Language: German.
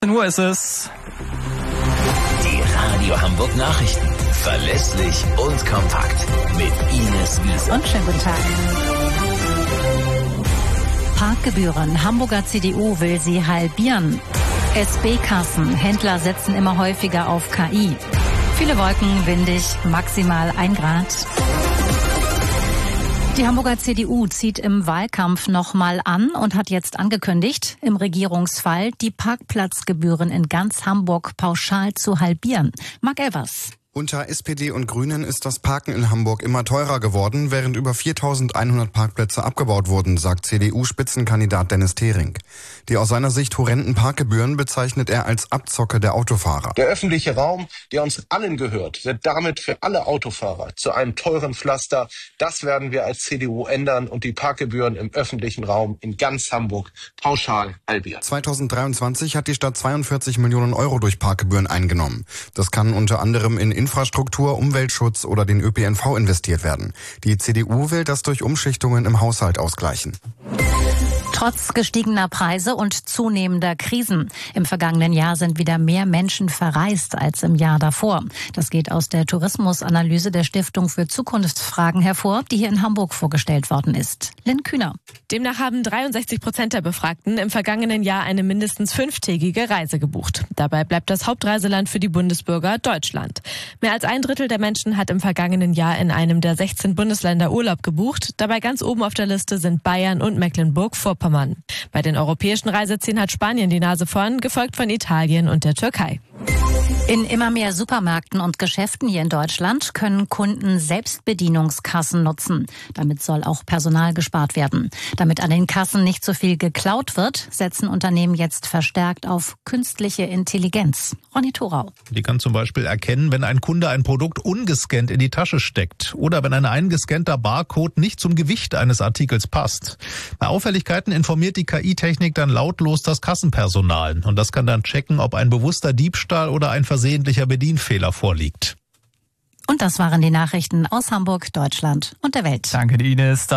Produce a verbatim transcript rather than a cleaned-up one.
zehn Uhr ist es. Die Radio Hamburg Nachrichten. Verlässlich und kompakt. Mit Ines Wiese. Und schönen guten Tag. Parkgebühren. Hamburger C D U will sie halbieren. S B-Kassen. Händler setzen immer häufiger auf K I. Viele Wolken, windig, maximal ein Grad. Die Hamburger C D U zieht im Wahlkampf nochmal an und hat jetzt angekündigt, im Regierungsfall die Parkplatzgebühren in ganz Hamburg pauschal zu halbieren. Marc Elvers. Unter S P D und Grünen ist das Parken in Hamburg immer teurer geworden, während über viertausendeinhundert Parkplätze abgebaut wurden, sagt C D U-Spitzenkandidat Dennis Thering. Die aus seiner Sicht horrenden Parkgebühren bezeichnet er als Abzocke der Autofahrer. Der öffentliche Raum, der uns allen gehört, wird damit für alle Autofahrer zu einem teuren Pflaster. Das werden wir als C D U ändern und die Parkgebühren im öffentlichen Raum in ganz Hamburg pauschal halbieren. zweitausenddreiundzwanzig hat die Stadt zweiundvierzig Millionen Euro durch Parkgebühren eingenommen. Das kann unter anderem in Infrastruktur, Umweltschutz oder den Ö P N V investiert werden. Die C D U will das durch Umschichtungen im Haushalt ausgleichen. Trotz gestiegener Preise und zunehmender Krisen. Im vergangenen Jahr sind wieder mehr Menschen verreist als im Jahr davor. Das geht aus der Tourismusanalyse der Stiftung für Zukunftsfragen hervor, die hier in Hamburg vorgestellt worden ist. Lynn Kühner. Demnach haben dreiundsechzig Prozent der Befragten im vergangenen Jahr eine mindestens fünftägige Reise gebucht. Dabei bleibt das Hauptreiseland für die Bundesbürger Deutschland. Mehr als ein Drittel der Menschen hat im vergangenen Jahr in einem der sechzehn Bundesländer Urlaub gebucht. Dabei ganz oben auf der Liste sind Bayern und Mecklenburg-Vorpommern. Bei den europäischen Reisezielen hat Spanien die Nase vorn, gefolgt von Italien und der Türkei. In immer mehr Supermärkten und Geschäften hier in Deutschland können Kunden Selbstbedienungskassen nutzen. Damit soll auch Personal gespart werden. Damit an den Kassen nicht so viel geklaut wird, setzen Unternehmen jetzt verstärkt auf künstliche Intelligenz. Ronny Thorau. Die kann zum Beispiel erkennen, wenn ein Kunde ein Produkt ungescannt in die Tasche steckt oder wenn ein eingescannter Barcode nicht zum Gewicht eines Artikels passt. Bei Auffälligkeiten informiert die K I-Technik dann lautlos das Kassenpersonal. Und das kann dann checken, ob ein bewusster Diebstahl oder ein versehentlicher Bedienfehler vorliegt. Und das waren die Nachrichten aus Hamburg, Deutschland und der Welt. Danke, Ines.